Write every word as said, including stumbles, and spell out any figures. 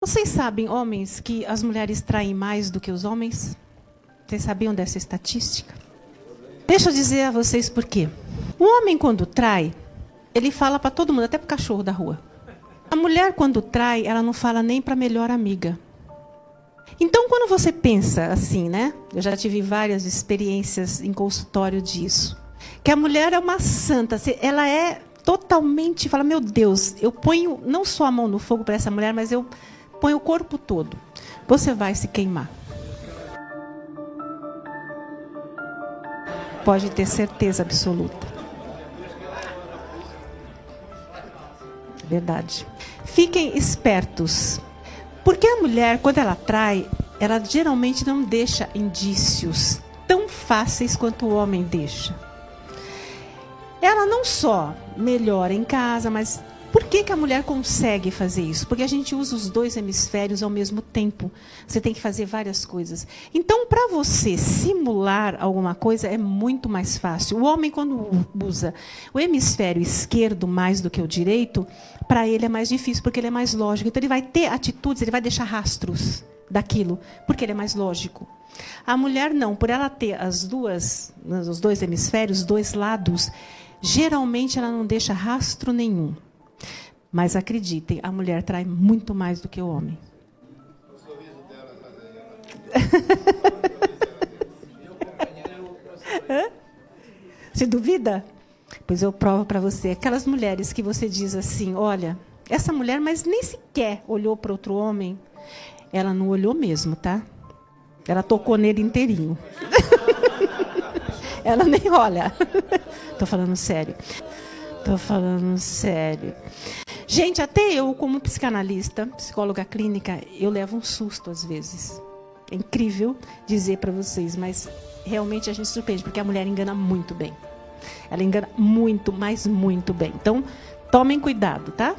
Vocês sabem, homens, que as mulheres traem mais do que os homens? Vocês sabiam dessa estatística? Deixa eu dizer a vocês por quê. O homem, quando trai, ele fala para todo mundo, até para o cachorro da rua. A mulher, quando trai, ela não fala nem para a melhor amiga. Então, quando você pensa assim, né? Eu já tive várias experiências em consultório disso. Que a mulher é uma santa, ela é totalmente, fala, meu Deus, eu ponho não só a mão no fogo para essa mulher, mas eu ponho o corpo todo. Você vai se queimar. Pode ter certeza absoluta. Verdade. Fiquem espertos. Porque a mulher, quando ela trai, ela geralmente não deixa indícios tão fáceis quanto o homem deixa. Ela não só melhora em casa, mas por que que a mulher consegue fazer isso? Porque a gente usa os dois hemisférios ao mesmo tempo. Você tem que fazer várias coisas. Então, para você simular alguma coisa, é muito mais fácil. O homem, quando usa o hemisfério esquerdo mais do que o direito, para ele é mais difícil, porque ele é mais lógico. Então, ele vai ter atitudes, ele vai deixar rastros daquilo, porque ele é mais lógico. A mulher não, por ela ter as duas, os dois hemisférios, os dois lados, geralmente ela não deixa rastro nenhum. Mas acreditem, a mulher trai muito mais do que o homem. Se duvida? Pois eu provo para você. Aquelas mulheres que você diz assim, olha, essa mulher, mas nem sequer olhou para outro homem. Ela não olhou mesmo, tá? Ela tocou nele inteirinho. Ela nem olha. Tô falando sério. Tô falando sério. Gente, até eu, como psicanalista, psicóloga clínica, eu levo um susto às vezes. É incrível dizer para vocês, mas realmente a gente surpreende, porque a mulher engana muito bem. Ela engana muito, mas muito bem. Então, tomem cuidado, tá?